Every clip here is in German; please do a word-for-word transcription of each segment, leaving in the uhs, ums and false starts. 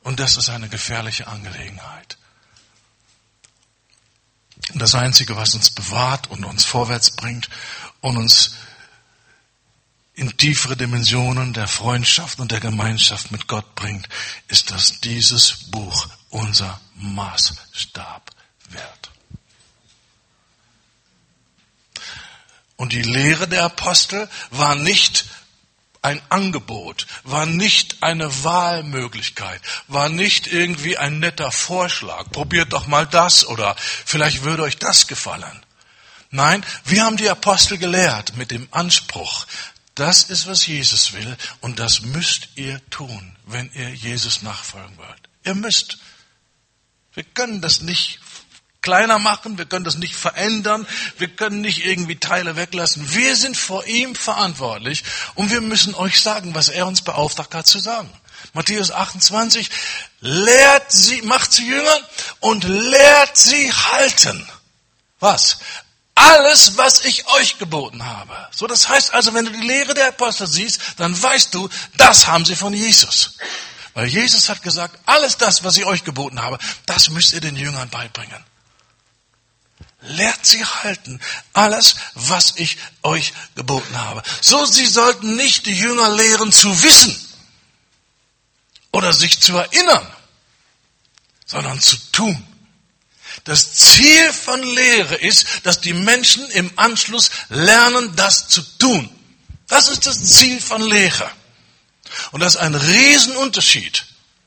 Und das ist eine gefährliche Angelegenheit. Und das Einzige, was uns bewahrt und uns vorwärts bringt und uns in tiefere Dimensionen der Freundschaft und der Gemeinschaft mit Gott bringt, ist, dass dieses Buch unser Maßstab wird. Und die Lehre der Apostel war nicht ein Angebot, war nicht eine Wahlmöglichkeit, war nicht irgendwie ein netter Vorschlag. Probiert doch mal das oder vielleicht würde euch das gefallen. Nein, wir haben die Apostel gelehrt mit dem Anspruch, das ist, was Jesus will und das müsst ihr tun, wenn ihr Jesus nachfolgen wollt. Ihr müsst. Wir können das nicht kleiner machen, wir können das nicht verändern, wir können nicht irgendwie Teile weglassen. Wir sind vor ihm verantwortlich und wir müssen euch sagen, was er uns beauftragt hat zu sagen. Matthäus achtundzwanzig, lehrt sie, macht sie Jünger und lehrt sie halten. Was? Alles, was ich euch geboten habe. So, das heißt also, wenn du die Lehre der Apostel siehst, dann weißt du, das haben sie von Jesus. Weil Jesus hat gesagt, alles das, was ich euch geboten habe, das müsst ihr den Jüngern beibringen. Lehrt sie halten, alles, was ich euch geboten habe. So, sie sollten nicht die Jünger lehren zu wissen oder sich zu erinnern, sondern zu tun. Das Ziel von Lehre ist, dass die Menschen im Anschluss lernen, das zu tun. Das ist das Ziel von Lehre. Und das ist ein Riesenunterschied,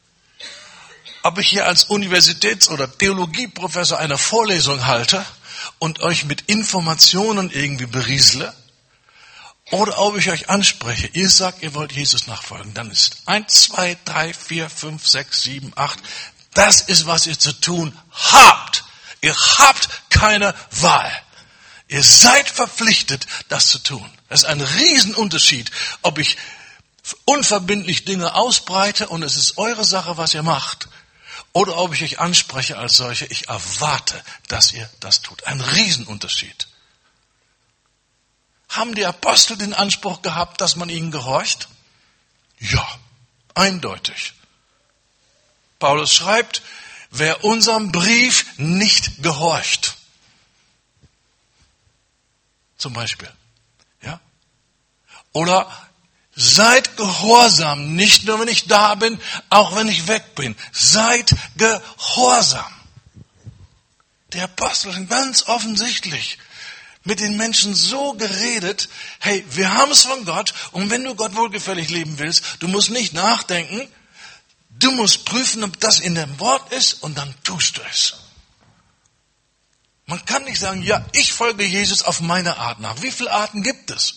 ob ich hier als Universitäts- oder Theologieprofessor eine Vorlesung halte und euch mit Informationen irgendwie beriesle, oder ob ich euch anspreche, ihr sagt, ihr wollt Jesus nachfolgen, dann ist eins, zwei, drei, vier, fünf, sechs, sieben, acht, das ist, was ihr zu tun habt. Ihr habt keine Wahl. Ihr seid verpflichtet, das zu tun. Das ist ein Riesenunterschied, ob ich unverbindlich Dinge ausbreite und es ist eure Sache, was ihr macht, oder ob ich euch anspreche als solche, ich erwarte, dass ihr das tut. Ein Riesenunterschied. Haben die Apostel den Anspruch gehabt, dass man ihnen gehorcht? Ja, eindeutig. Paulus schreibt, wer unserem Brief nicht gehorcht, zum Beispiel, ja, oder seid gehorsam, nicht nur wenn ich da bin, auch wenn ich weg bin. Seid gehorsam. Der Apostel hat ganz offensichtlich mit den Menschen so geredet, hey, wir haben es von Gott und wenn du Gott wohlgefällig leben willst, du musst nicht nachdenken, du musst prüfen, ob das in dem Wort ist und dann tust du es. Man kann nicht sagen, ja, ich folge Jesus auf meine Art nach. Wie viele Arten gibt es?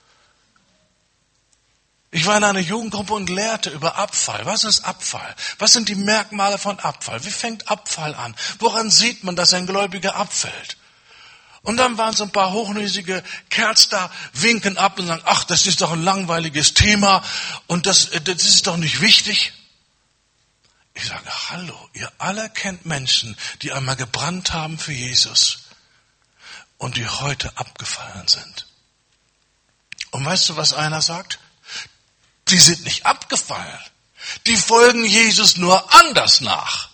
Ich war in einer Jugendgruppe und lehrte über Abfall. Was ist Abfall? Was sind die Merkmale von Abfall? Wie fängt Abfall an? Woran sieht man, dass ein Gläubiger abfällt? Und dann waren so ein paar hochnäsige Kerls da, winken ab und sagen, ach, das ist doch ein langweiliges Thema und das, das ist doch nicht wichtig. Ich sage, hallo, ihr alle kennt Menschen, die einmal gebrannt haben für Jesus und die heute abgefallen sind. Und weißt du, was einer sagt? Die sind nicht abgefallen. Die folgen Jesus nur anders nach.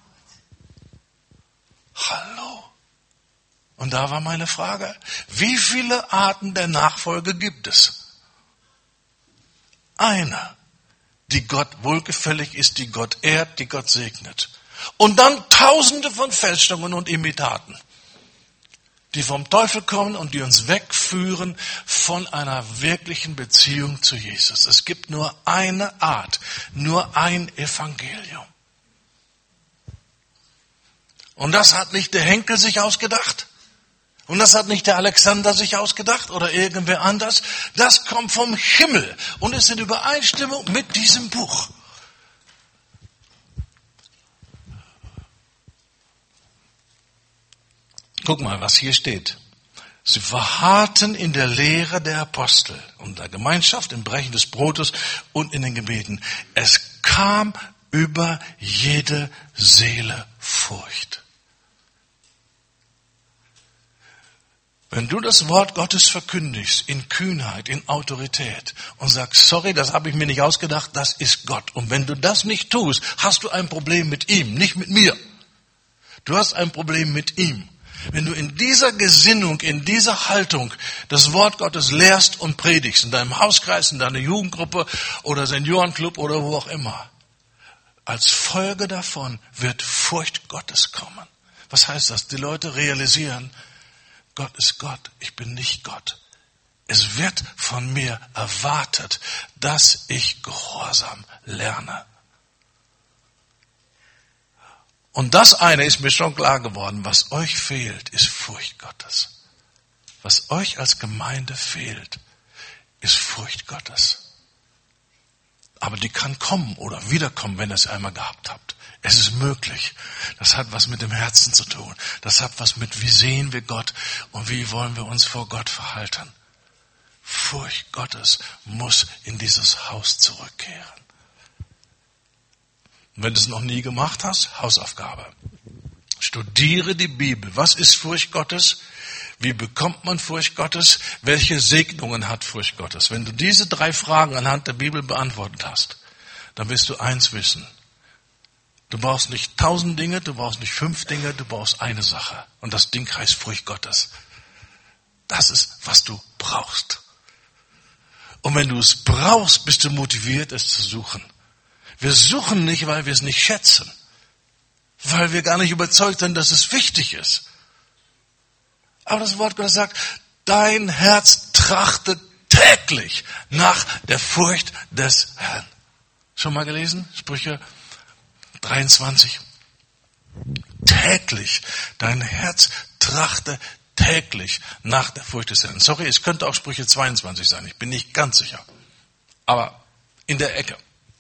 Hallo. Und da war meine Frage, wie viele Arten der Nachfolge gibt es? Eine, die Gott wohlgefällig ist, die Gott ehrt, die Gott segnet. Und dann tausende von Fälschungen und Imitaten, die vom Teufel kommen und die uns wegführen von einer wirklichen Beziehung zu Jesus. Es gibt nur eine Art, nur ein Evangelium. Und das hat nicht der Henkel sich ausgedacht. Und das hat nicht der Alexander sich ausgedacht oder irgendwer anders. Das kommt vom Himmel und ist in Übereinstimmung mit diesem Buch. Guck mal, was hier steht. Sie verharrten in der Lehre der Apostel und der Gemeinschaft, im Brechen des Brotes und in den Gebeten. Es kam über jede Seele Furcht. Wenn du das Wort Gottes verkündigst, in Kühnheit, in Autorität und sagst, sorry, das habe ich mir nicht ausgedacht, das ist Gott. Und wenn du das nicht tust, hast du ein Problem mit ihm, nicht mit mir. Du hast ein Problem mit ihm. Wenn du in dieser Gesinnung, in dieser Haltung das Wort Gottes lehrst und predigst, in deinem Hauskreis, in deiner Jugendgruppe oder Seniorenclub oder wo auch immer, als Folge davon wird Furcht Gottes kommen. Was heißt das? Die Leute realisieren, Gott ist Gott, ich bin nicht Gott. Es wird von mir erwartet, dass ich Gehorsam lerne. Und das eine ist mir schon klar geworden, was euch fehlt, ist Furcht Gottes. Was euch als Gemeinde fehlt, ist Furcht Gottes. Aber die kann kommen oder wiederkommen, wenn ihr es einmal gehabt habt. Es ist möglich. Das hat was mit dem Herzen zu tun. Das hat was mit, wie sehen wir Gott und wie wollen wir uns vor Gott verhalten. Furcht Gottes muss in dieses Haus zurückkehren. Und wenn du es noch nie gemacht hast, Hausaufgabe. Studiere die Bibel. Was ist Furcht Gottes? Wie bekommt man Furcht Gottes? Welche Segnungen hat Furcht Gottes? Wenn du diese drei Fragen anhand der Bibel beantwortet hast, dann wirst du eins wissen. Du brauchst nicht tausend Dinge, du brauchst nicht fünf Dinge, du brauchst eine Sache. Und das Ding heißt Furcht Gottes. Das ist, was du brauchst. Und wenn du es brauchst, bist du motiviert, es zu suchen. Wir suchen nicht, weil wir es nicht schätzen. Weil wir gar nicht überzeugt sind, dass es wichtig ist. Aber das Wort Gottes sagt, dein Herz trachtet täglich nach der Furcht des Herrn. Schon mal gelesen? Sprüche dreiundzwanzig. Täglich. Dein Herz trachte täglich nach der Furcht des Herrn. Sorry, es könnte auch Sprüche zweiundzwanzig sein. Ich bin nicht ganz sicher. Aber in der Ecke.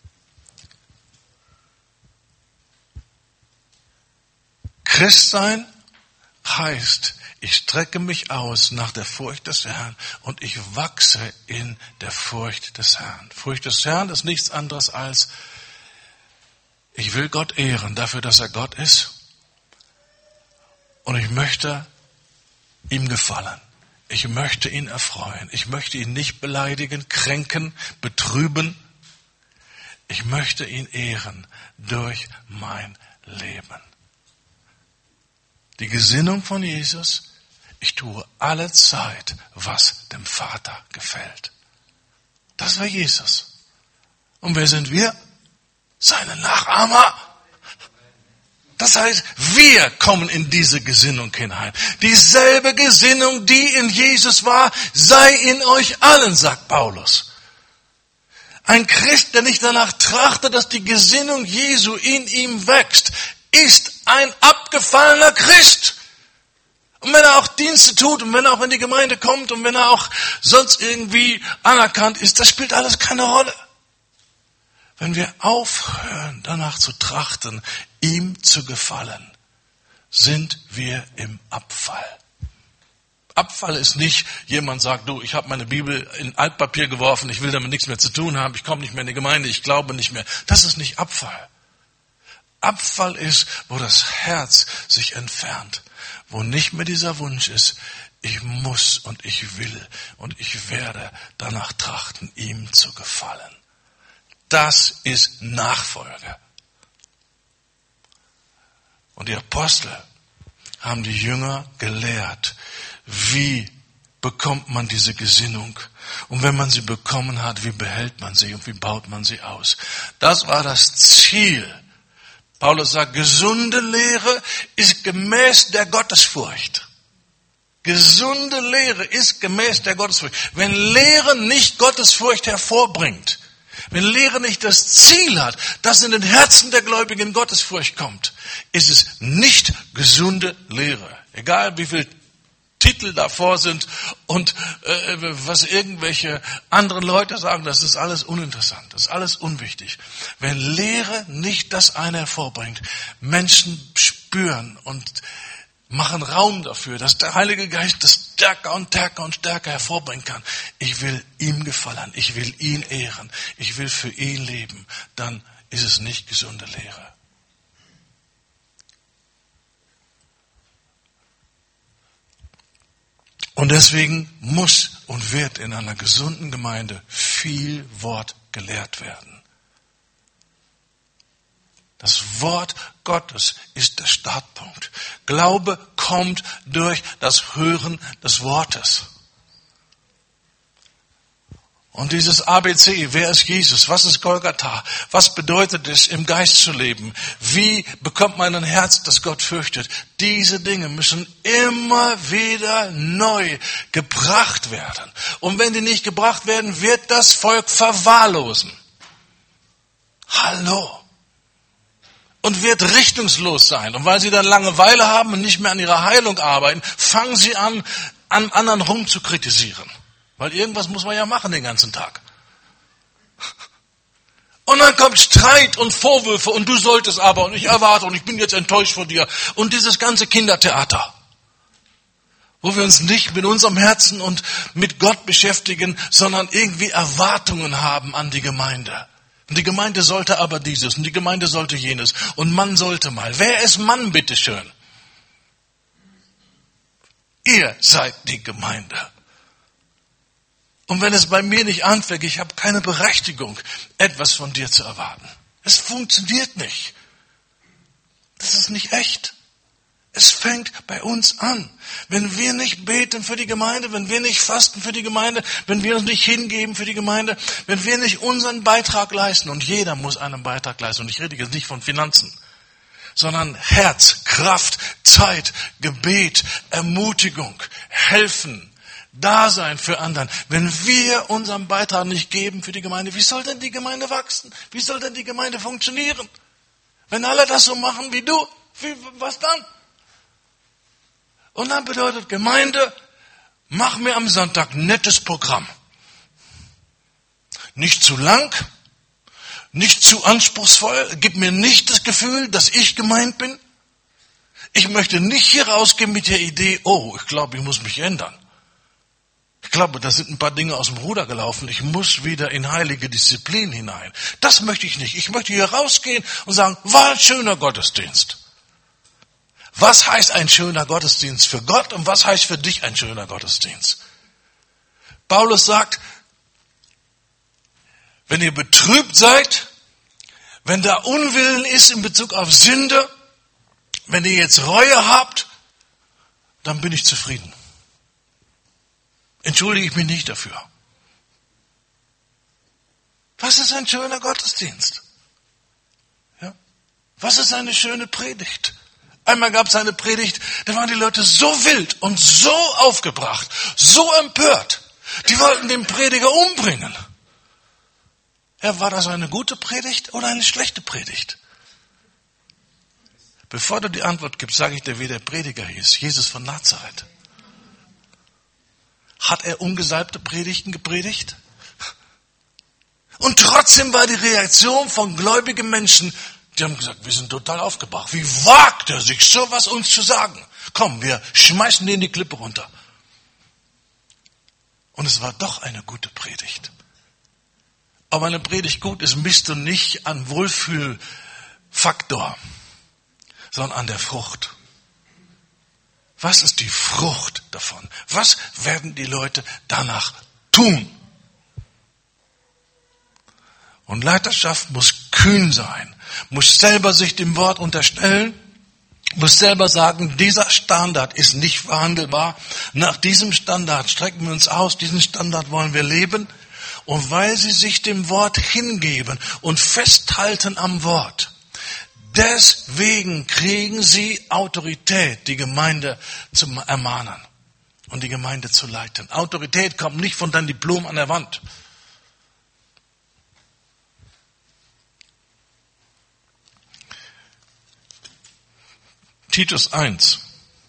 Christsein heißt, ich strecke mich aus nach der Furcht des Herrn und ich wachse in der Furcht des Herrn. Furcht des Herrn ist nichts anderes als, ich will Gott ehren dafür, dass er Gott ist. Und ich möchte ihm gefallen. Ich möchte ihn erfreuen. Ich möchte ihn nicht beleidigen, kränken, betrüben. Ich möchte ihn ehren durch mein Leben. Die Gesinnung von Jesus, ich tue alle Zeit, was dem Vater gefällt. Das war Jesus. Und wer sind wir? Seine Nachahmer. Das heißt, wir kommen in diese Gesinnung hinein. Dieselbe Gesinnung, die in Jesus war, sei in euch allen, sagt Paulus. Ein Christ, der nicht danach trachtet, dass die Gesinnung Jesu in ihm wächst, ist ein abgefallener Christ. Und wenn er auch Dienste tut und wenn er auch in die Gemeinde kommt und wenn er auch sonst irgendwie anerkannt ist, das spielt alles keine Rolle. Wenn wir aufhören, danach zu trachten, ihm zu gefallen, sind wir im Abfall. Abfall ist nicht, jemand sagt, du, ich habe meine Bibel in Altpapier geworfen, ich will damit nichts mehr zu tun haben, ich komme nicht mehr in die Gemeinde, ich glaube nicht mehr. Das ist nicht Abfall. Abfall ist, wo das Herz sich entfernt, wo nicht mehr dieser Wunsch ist, ich muss und ich will und ich werde danach trachten, ihm zu gefallen. Das ist Nachfolge. Und die Apostel haben die Jünger gelehrt, wie bekommt man diese Gesinnung? Und wenn man sie bekommen hat, wie behält man sie und wie baut man sie aus? Das war das Ziel. Paulus sagt, gesunde Lehre ist gemäß der Gottesfurcht. Gesunde Lehre ist gemäß der Gottesfurcht. Wenn Lehre nicht Gottesfurcht hervorbringt, wenn Lehre nicht das Ziel hat, dass in den Herzen der Gläubigen Gottesfurcht kommt, ist es nicht gesunde Lehre. Egal wie viel Titel davor sind und äh, was irgendwelche anderen Leute sagen, das ist alles uninteressant, das ist alles unwichtig. Wenn Lehre nicht das eine hervorbringt, Menschen spüren und machen Raum dafür, dass der Heilige Geist das stärker und stärker und stärker hervorbringen kann. Ich will ihm gefallen, ich will ihn ehren, ich will für ihn leben, dann ist es nicht gesunde Lehre. Und deswegen muss und wird in einer gesunden Gemeinde viel Wort gelehrt werden. Das Wort Gottes ist der Startpunkt. Glaube kommt durch das Hören des Wortes. Und dieses A B C, wer ist Jesus? Was ist Golgatha? Was bedeutet es, im Geist zu leben? Wie bekommt man ein Herz, das Gott fürchtet? Diese Dinge müssen immer wieder neu gebracht werden. Und wenn die nicht gebracht werden, wird das Volk verwahrlosen. Hallo. Und wird richtungslos sein. Und weil sie dann Langeweile haben und nicht mehr an ihrer Heilung arbeiten, fangen sie an, an anderen rum zu kritisieren. Weil irgendwas muss man ja machen den ganzen Tag. Und dann kommt Streit und Vorwürfe und du solltest aber und ich erwarte und ich bin jetzt enttäuscht von dir. Und dieses ganze Kindertheater, wo wir uns nicht mit unserem Herzen und mit Gott beschäftigen, sondern irgendwie Erwartungen haben an die Gemeinde. Und die Gemeinde sollte aber dieses und die Gemeinde sollte jenes und Mann sollte mal. Wer ist Mann, bitteschön? Ihr seid die Gemeinde. Und wenn es bei mir nicht anfängt, ich habe keine Berechtigung, etwas von dir zu erwarten. Es funktioniert nicht. Das ist nicht echt. Es fängt bei uns an. Wenn wir nicht beten für die Gemeinde, wenn wir nicht fasten für die Gemeinde, wenn wir uns nicht hingeben für die Gemeinde, wenn wir nicht unseren Beitrag leisten, und jeder muss einen Beitrag leisten, und ich rede jetzt nicht von Finanzen, sondern Herz, Kraft, Zeit, Gebet, Ermutigung, helfen, Dasein für anderen. Wenn wir unseren Beitrag nicht geben für die Gemeinde, wie soll denn die Gemeinde wachsen? Wie soll denn die Gemeinde funktionieren? Wenn alle das so machen wie du, wie, was dann? Und dann bedeutet Gemeinde, mach mir am Sonntag ein nettes Programm. Nicht zu lang, nicht zu anspruchsvoll, gib mir nicht das Gefühl, dass ich gemeint bin. Ich möchte nicht hier rausgehen mit der Idee, oh, ich glaube, ich muss mich ändern. Ich glaube, da sind ein paar Dinge aus dem Ruder gelaufen. Ich muss wieder in heilige Disziplin hinein. Das möchte ich nicht. Ich möchte hier rausgehen und sagen, war ein schöner Gottesdienst. Was heißt ein schöner Gottesdienst für Gott und was heißt für dich ein schöner Gottesdienst? Paulus sagt, wenn ihr betrübt seid, wenn da Unwillen ist in Bezug auf Sünde, wenn ihr jetzt Reue habt, dann bin ich zufrieden. Entschuldige ich mich nicht dafür. Was ist ein schöner Gottesdienst? Ja? Was ist eine schöne Predigt? Einmal gab es eine Predigt, da waren die Leute so wild und so aufgebracht, so empört. Die wollten den Prediger umbringen. Ja, war das eine gute Predigt oder eine schlechte Predigt? Bevor du die Antwort gibst, sage ich dir, wie der Prediger hieß. Jesus von Nazareth. Hat er ungesalbte Predigten gepredigt? Und trotzdem war die Reaktion von gläubigen Menschen, die haben gesagt, wir sind total aufgebracht. Wie wagt er sich, sowas uns zu sagen? Komm, wir schmeißen den die Klippe runter. Und es war doch eine gute Predigt. Ob eine Predigt gut ist, misst du nicht an Wohlfühlfaktor, sondern an der Frucht. Was ist die Frucht davon? Was werden die Leute danach tun? Und Leiterschaft muss kühn sein, muss selber sich dem Wort unterstellen, muss selber sagen, dieser Standard ist nicht verhandelbar. Nach diesem Standard strecken wir uns aus, diesen Standard wollen wir leben. Und weil sie sich dem Wort hingeben und festhalten am Wort, deswegen kriegen sie Autorität, die Gemeinde zu ermahnen und die Gemeinde zu leiten. Autorität kommt nicht von deinem Diplom an der Wand. Titus eins.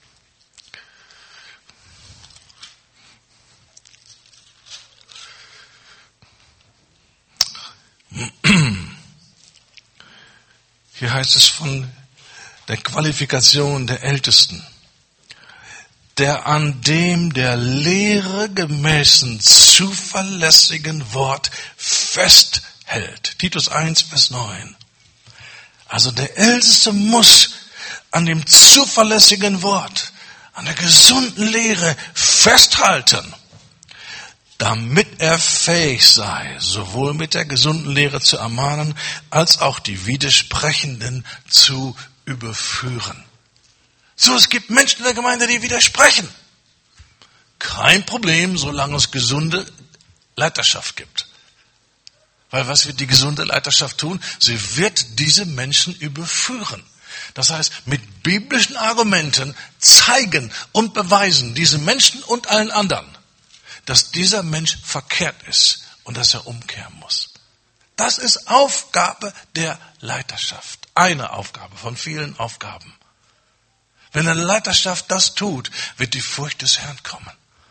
Hier heißt es von der Qualifikation der Ältesten, der an dem der Lehre gemäßen zuverlässigen Wort festhält. Titus eins, Vers neun. Also der Älteste muss an dem zuverlässigen Wort, an der gesunden Lehre festhalten, damit er fähig sei, sowohl mit der gesunden Lehre zu ermahnen, als auch die Widersprechenden zu überführen. So, es gibt Menschen in der Gemeinde, die widersprechen. Kein Problem, solange es gesunde Leiterschaft gibt. Weil was wird die gesunde Leiterschaft tun? Sie wird diese Menschen überführen. Das heißt, mit biblischen Argumenten zeigen und beweisen diese Menschen und allen anderen, dass dieser Mensch verkehrt ist und dass er umkehren muss. Das ist Aufgabe der Leiterschaft. Eine Aufgabe von vielen Aufgaben. Wenn eine Leiterschaft das tut, wird die Furcht des Herrn kommen.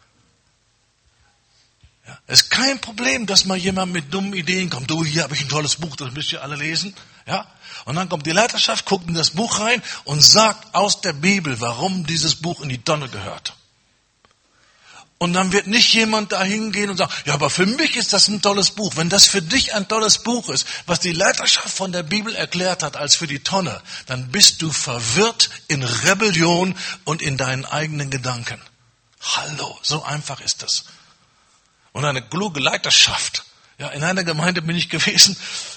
Ja, es ist kein Problem, dass mal jemand mit dummen Ideen kommt. Du, hier habe ich ein tolles Buch, das müsst ihr alle lesen. Ja? Und dann kommt die Leiterschaft, guckt in das Buch rein und sagt aus der Bibel, warum dieses Buch in die Tonne gehört. Und dann wird nicht jemand da hingehen und sagen, ja, aber für mich ist das ein tolles Buch. Wenn das für dich ein tolles Buch ist, was die Leiterschaft von der Bibel erklärt hat als für die Tonne, dann bist du verwirrt in Rebellion und in deinen eigenen Gedanken. Hallo, so einfach ist das. Und eine kluge Leiterschaft. Ja, in einer Gemeinde bin ich gewesen,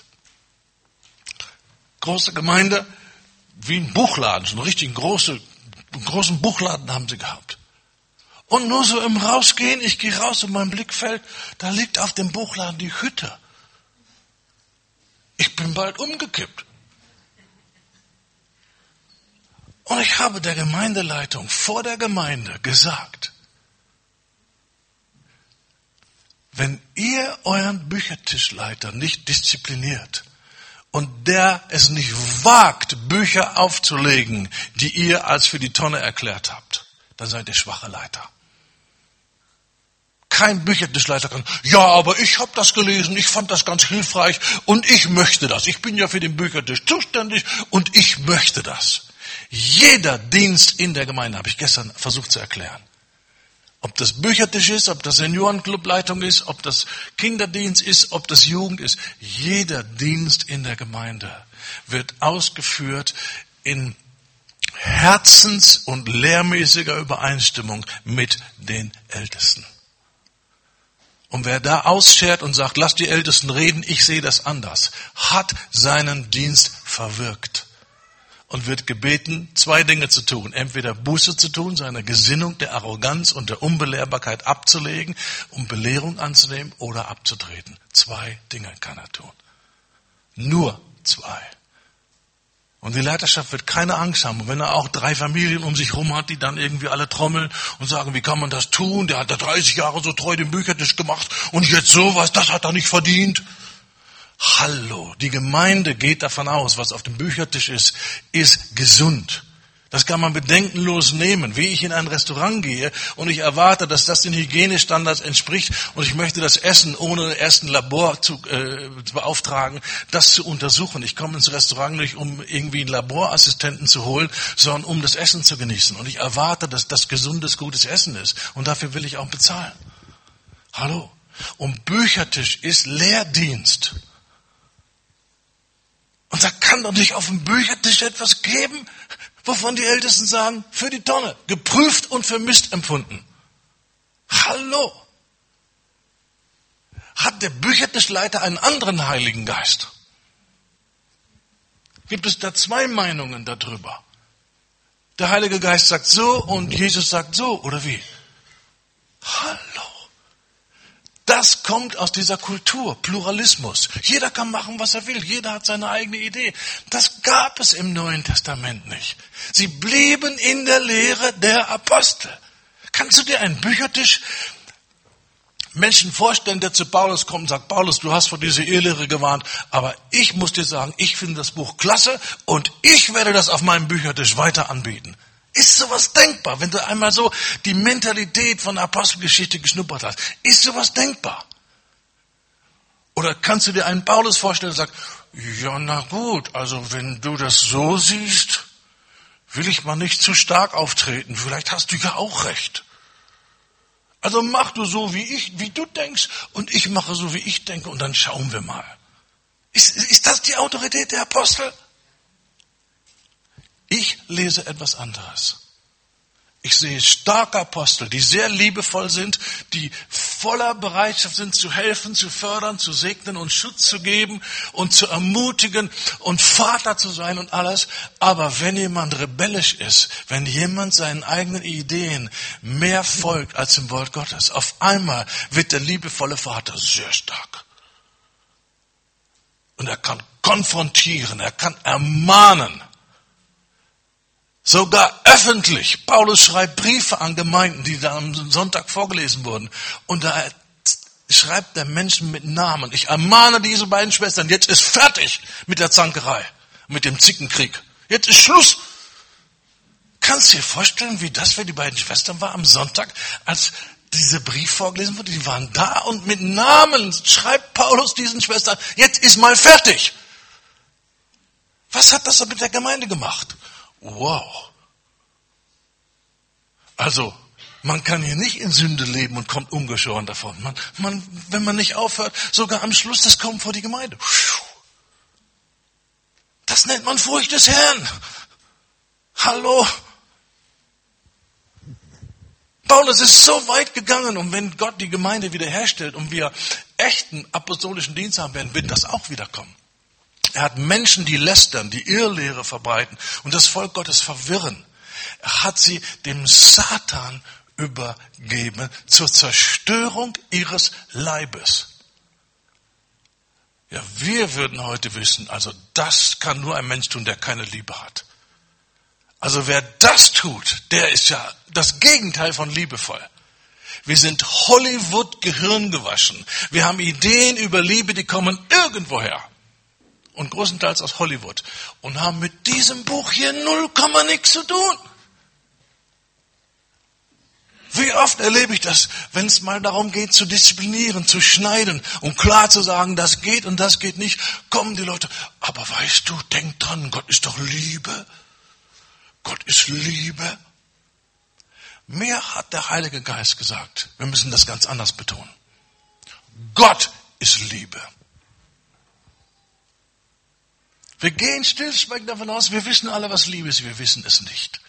große Gemeinde, wie ein Buchladen, so einen richtigen großen, großen Buchladen haben sie gehabt. Und nur so im Rausgehen, ich gehe raus in mein Blickfeld, da liegt auf dem Buchladen die Hütte. Ich bin bald umgekippt. Und ich habe der Gemeindeleitung vor der Gemeinde gesagt, wenn ihr euren Büchertischleiter nicht diszipliniert und der es nicht wagt, Bücher aufzulegen, die ihr als für die Tonne erklärt habt, dann seid ihr schwache Leiter. Kein Büchertischleiter kann, ja, aber ich habe das gelesen, ich fand das ganz hilfreich und ich möchte das. Ich bin ja für den Büchertisch zuständig und ich möchte das. Jeder Dienst in der Gemeinde, habe ich gestern versucht zu erklären. Ob das Büchertisch ist, ob das Seniorenclubleitung ist, ob das Kinderdienst ist, ob das Jugend ist. Jeder Dienst in der Gemeinde wird ausgeführt in herzens- und lehrmäßiger Übereinstimmung mit den Ältesten. Und wer da ausschert und sagt, lass die Ältesten reden, ich sehe das anders, hat seinen Dienst verwirkt. Und wird gebeten, zwei Dinge zu tun. Entweder Buße zu tun, seine Gesinnung der Arroganz und der Unbelehrbarkeit abzulegen, um Belehrung anzunehmen oder abzutreten. Zwei Dinge kann er tun. Nur zwei. Und die Leiterschaft wird keine Angst haben. Und wenn er auch drei Familien um sich herum hat, die dann irgendwie alle trommeln und sagen, wie kann man das tun? Der hat da dreißig Jahre so treu den Büchertisch gemacht und jetzt sowas, das hat er nicht verdient. Hallo, die Gemeinde geht davon aus, was auf dem Büchertisch ist, ist gesund. Das kann man bedenkenlos nehmen, wie ich in ein Restaurant gehe und ich erwarte, dass das den Hygienestandards entspricht und ich möchte das Essen ohne erst ein Labor zu, äh, zu beauftragen, das zu untersuchen. Ich komme ins Restaurant nicht, um irgendwie einen Laborassistenten zu holen, sondern um das Essen zu genießen. Und ich erwarte, dass das gesundes, gutes Essen ist und dafür will ich auch bezahlen. Hallo, und Büchertisch ist Lehrdienst. Und da kann doch nicht auf dem Büchertisch etwas geben, wovon die Ältesten sagen, für die Tonne, geprüft und für Mist empfunden. Hallo. Hat der Büchertischleiter einen anderen Heiligen Geist? Gibt es da zwei Meinungen darüber? Der Heilige Geist sagt so und Jesus sagt so, oder wie? Hallo. Das kommt aus dieser Kultur, Pluralismus. Jeder kann machen, was er will. Jeder hat seine eigene Idee. Das gab es im Neuen Testament nicht. Sie blieben in der Lehre der Apostel. Kannst du dir einen Büchertisch Menschen vorstellen, der zu Paulus kommt und sagt, Paulus, du hast vor dieser Irrlehre gewarnt, aber ich muss dir sagen, ich finde das Buch klasse und ich werde das auf meinem Büchertisch weiter anbieten. Ist sowas denkbar, wenn du einmal so die Mentalität von der Apostelgeschichte geschnuppert hast? Ist sowas denkbar? Oder kannst du dir einen Paulus vorstellen, der sagt, ja na gut, also wenn du das so siehst, will ich mal nicht zu stark auftreten, vielleicht hast du ja auch recht. Also mach du so, wie ich, wie du denkst und ich mache so, wie ich denke und dann schauen wir mal. Ist, ist das die Autorität der Apostel? Ich lese etwas anderes. Ich sehe starke Apostel, die sehr liebevoll sind, die voller Bereitschaft sind, zu helfen, zu fördern, zu segnen und Schutz zu geben und zu ermutigen und Vater zu sein und alles. Aber wenn jemand rebellisch ist, wenn jemand seinen eigenen Ideen mehr folgt als dem Wort Gottes, auf einmal wird der liebevolle Vater sehr stark. Und er kann konfrontieren, er kann ermahnen. Sogar öffentlich. Paulus schreibt Briefe an Gemeinden, die da am Sonntag vorgelesen wurden. Und da schreibt der Menschen mit Namen. Ich ermahne diese beiden Schwestern, jetzt ist fertig mit der Zankerei, mit dem Zickenkrieg. Jetzt ist Schluss. Kannst du dir vorstellen, wie das für die beiden Schwestern war am Sonntag, als dieser Brief vorgelesen wurde? Die waren da und mit Namen schreibt Paulus diesen Schwestern, jetzt ist mal fertig. Was hat das mit der Gemeinde gemacht? Wow. Also, man kann hier nicht in Sünde leben und kommt ungeschoren davon. Man, man, wenn man nicht aufhört, sogar am Schluss, das kommt vor die Gemeinde. Das nennt man Furcht des Herrn. Hallo. Paulus ist so weit gegangen, und wenn Gott die Gemeinde wiederherstellt und wir echten apostolischen Dienst haben werden, wird das auch wiederkommen. Er hat Menschen, die lästern, die Irrlehre verbreiten und das Volk Gottes verwirren. Er hat sie dem Satan übergeben zur Zerstörung ihres Leibes. Ja, wir würden heute wissen, also das kann nur ein Mensch tun, der keine Liebe hat. Also wer das tut, der ist ja das Gegenteil von liebevoll. Wir sind Hollywood-Gehirngewaschen. Wir haben Ideen über Liebe, die kommen irgendwoher. Und großenteils aus Hollywood. Und haben mit diesem Buch hier null Komma nix zu tun. Wie oft erlebe ich das, wenn es mal darum geht, zu disziplinieren, zu schneiden und klar zu sagen, das geht und das geht nicht, kommen die Leute, aber weißt du, denk dran, Gott ist doch Liebe. Gott ist Liebe. Mehr hat der Heilige Geist gesagt. Wir müssen das ganz anders betonen. Gott ist Liebe. Wir gehen stillschweigend davon aus, wir wissen alle, was Liebe ist, wir wissen es nicht.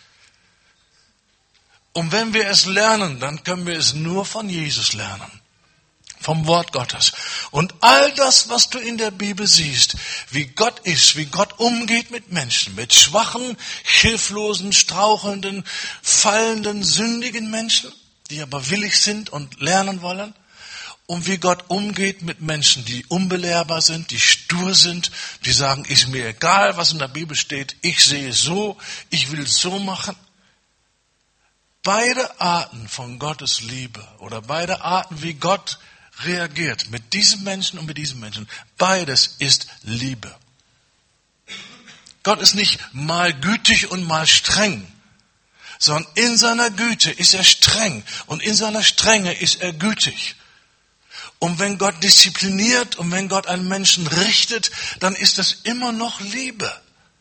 Und wenn wir es lernen, dann können wir es nur von Jesus lernen, vom Wort Gottes. Und all das, was du in der Bibel siehst, wie Gott ist, wie Gott umgeht mit Menschen, mit schwachen, hilflosen, strauchelnden, fallenden, sündigen Menschen, die aber willig sind und lernen wollen, und wie Gott umgeht mit Menschen, die unbelehrbar sind, die stur sind, die sagen, ist mir egal, was in der Bibel steht, ich sehe es so, ich will es so machen. Beide Arten von Gottes Liebe oder beide Arten, wie Gott reagiert mit diesem Menschen und mit diesem Menschen, beides ist Liebe. Gott ist nicht mal gütig und mal streng, sondern in seiner Güte ist er streng und in seiner Strenge ist er gütig. Und wenn Gott diszipliniert und wenn Gott einen Menschen richtet, dann ist das immer noch Liebe.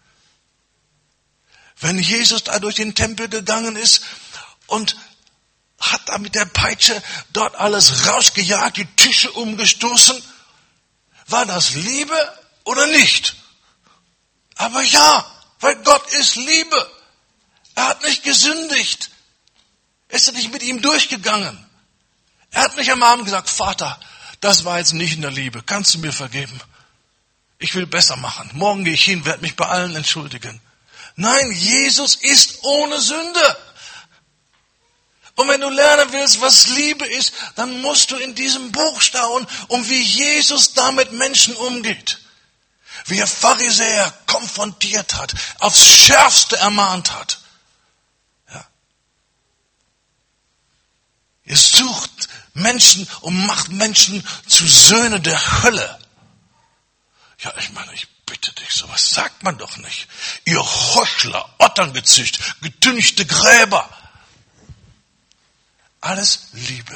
Wenn Jesus da durch den Tempel gegangen ist und hat da mit der Peitsche dort alles rausgejagt, die Tische umgestoßen, war das Liebe oder nicht? Aber ja, weil Gott ist Liebe. Er hat nicht gesündigt. Er ist nicht mit ihm durchgegangen. Er hat nicht am Abend gesagt, Vater, das war jetzt nicht in der Liebe. Kannst du mir vergeben? Ich will besser machen. Morgen gehe ich hin, werde mich bei allen entschuldigen. Nein, Jesus ist ohne Sünde. Und wenn du lernen willst, was Liebe ist, dann musst du in diesem Buch schauen, um wie Jesus da mit Menschen umgeht. Wie er Pharisäer konfrontiert hat, aufs Schärfste ermahnt hat. Ja. Ihr sucht Menschen und macht Menschen zu Söhnen der Hölle. Ja, ich meine, ich bitte dich, sowas sagt man doch nicht. Ihr Heuchler, Otterngezücht, getünchte Gräber. Alles Liebe.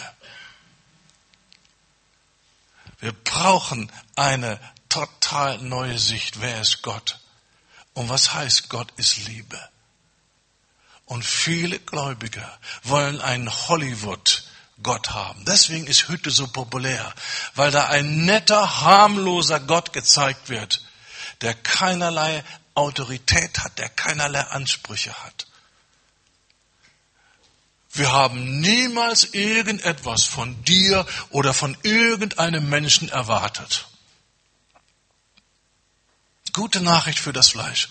Wir brauchen eine total neue Sicht. Wer ist Gott? Und was heißt, Gott ist Liebe? Und viele Gläubige wollen einen Hollywood-Gott haben. Deswegen ist Hütte so populär, weil da ein netter, harmloser Gott gezeigt wird, der keinerlei Autorität hat, der keinerlei Ansprüche hat. Wir haben niemals irgendetwas von dir oder von irgendeinem Menschen erwartet. Gute Nachricht für das Fleisch.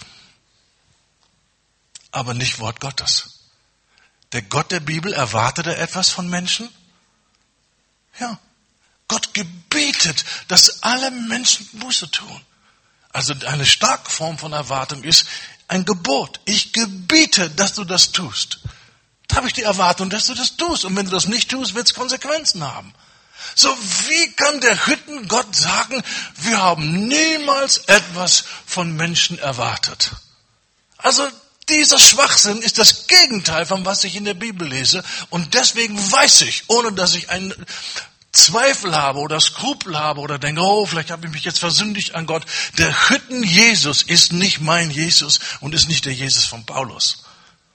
Aber nicht Wort Gottes. Der Gott der Bibel erwartete etwas von Menschen? Ja. Gott gebietet, dass alle Menschen Buße tun. Also eine starke Form von Erwartung ist ein Gebot. Ich gebiete, dass du das tust. Da habe ich die Erwartung, dass du das tust. Und wenn du das nicht tust, wird es Konsequenzen haben. So, wie kann der Hüttengott sagen, wir haben niemals etwas von Menschen erwartet? Also dieser Schwachsinn ist das Gegenteil von was ich in der Bibel lese. Und deswegen weiß ich, ohne dass ich einen Zweifel habe oder Skrupel habe oder denke, oh, vielleicht habe ich mich jetzt versündigt an Gott. Der Hütten-Jesus ist nicht mein Jesus und ist nicht der Jesus von Paulus.